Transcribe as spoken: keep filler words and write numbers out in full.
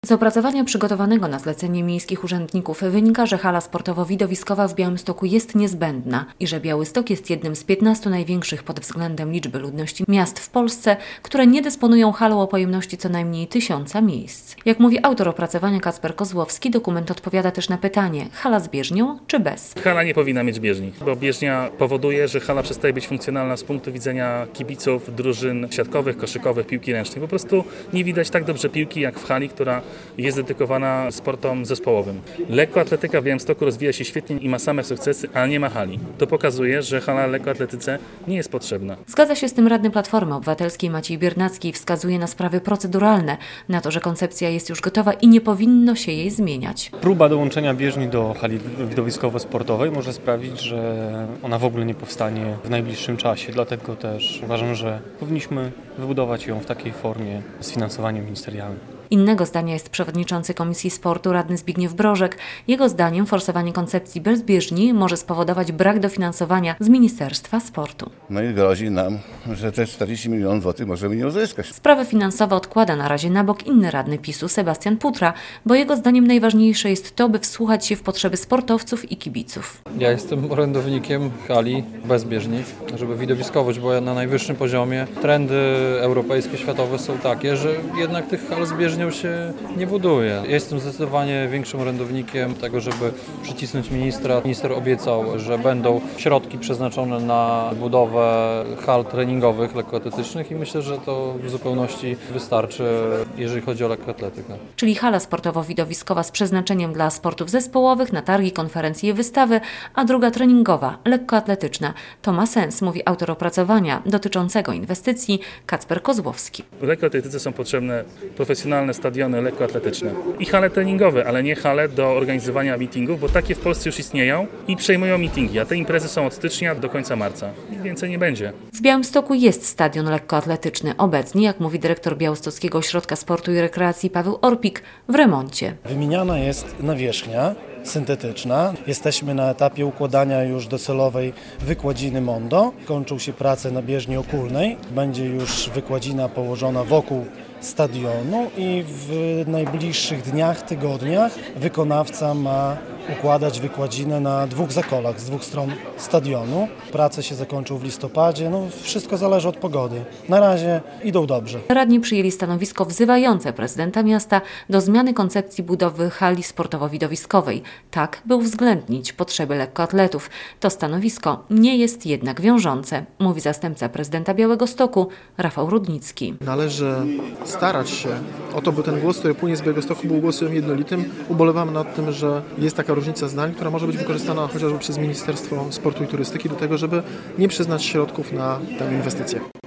Z opracowania przygotowanego na zlecenie miejskich urzędników wynika, że hala sportowo-widowiskowa w Białymstoku jest niezbędna i że Białystok jest jednym z piętnastu największych pod względem liczby ludności miast w Polsce, które nie dysponują halą o pojemności co najmniej tysiąca miejsc. Jak mówi autor opracowania Kacper Kozłowski, dokument odpowiada też na pytanie: hala z bieżnią czy bez? Hala nie powinna mieć bieżni, bo bieżnia powoduje, że hala przestaje być funkcjonalna z punktu widzenia kibiców, drużyn siatkowych, koszykowych, piłki ręcznej. Po prostu nie widać tak dobrze piłki jak w hali, która jest dedykowana sportom zespołowym. Lekkoatletyka w Białymstoku rozwija się świetnie i ma same sukcesy, ale nie ma hali. To pokazuje, że hala lekkoatletyce nie jest potrzebna. Zgadza się z tym radny Platformy Obywatelskiej Maciej Biernacki i wskazuje na sprawy proceduralne, na to, że koncepcja jest już gotowa i nie powinno się jej zmieniać. Próba dołączenia bieżni do hali widowiskowo-sportowej może sprawić, że ona w ogóle nie powstanie w najbliższym czasie. Dlatego też uważam, że powinniśmy wybudować ją w takiej formie z finansowaniem ministerialnym. Innego zdania jest przewodniczący Komisji Sportu radny Zbigniew Brożek. Jego zdaniem forsowanie koncepcji bez bieżni może spowodować brak dofinansowania z Ministerstwa Sportu. No i grozi nam, że te czterdzieści milionów złotych możemy nie uzyskać. Sprawy finansowe odkłada na razie na bok inny radny PiSu Sebastian Putra, bo jego zdaniem najważniejsze jest to, by wsłuchać się w potrzeby sportowców i kibiców. Ja jestem orędownikiem hali bez bieżni, żeby widowiskowość była na najwyższym poziomie. Trendy europejskie, światowe są takie, że jednak tych hal z bieżnią się nie buduje. Ja jestem zdecydowanie większym orędownikiem tego, żeby przycisnąć ministra. Minister obiecał, że będą środki przeznaczone na budowę hal treningowych lekkoatletycznych i myślę, że to w zupełności wystarczy, jeżeli chodzi o lekkoatletykę. Czyli hala sportowo-widowiskowa z przeznaczeniem dla sportów zespołowych, na targi, konferencje i wystawy, a druga treningowa, lekkoatletyczna. To ma sens, mówi autor opracowania dotyczącego inwestycji Kacper Kozłowski. W lekkoatletyce są potrzebne profesjonalne stadiony lekkoatletyczne i hale treningowe, ale nie hale do organizowania meetingów, bo takie w Polsce już istnieją i przejmują meetingi, a te imprezy są od stycznia do końca marca. I więcej nie będzie. W Białymstoku jest stadion lekkoatletyczny. Obecnie, jak mówi dyrektor Białostockiego Ośrodka Sportu i Rekreacji Paweł Orpik, w remoncie. Wymieniana jest nawierzchnia syntetyczna. Jesteśmy na etapie układania już docelowej wykładziny Mondo. Kończą się prace na bieżni okulnej. Będzie już wykładzina położona wokół stadionu i w najbliższych dniach, tygodniach wykonawca ma układać wykładzinę na dwóch zakolach z dwóch stron stadionu. Prace się zakończą w listopadzie, no wszystko zależy od pogody. Na razie idą dobrze. Radni przyjęli stanowisko wzywające prezydenta miasta do zmiany koncepcji budowy hali sportowo-widowiskowej, tak by uwzględnić potrzeby lekkoatletów. To stanowisko nie jest jednak wiążące, mówi zastępca prezydenta Białegostoku Rafał Rudnicki. Należy starać się o to, by ten głos, który płynie z Białegostoku, był głosem jednolitym. Ubolewamy nad tym, że jest taka różnica zdań, która może być wykorzystana chociażby przez Ministerstwo Sportu i Turystyki do tego, żeby nie przyznać środków na tę inwestycję.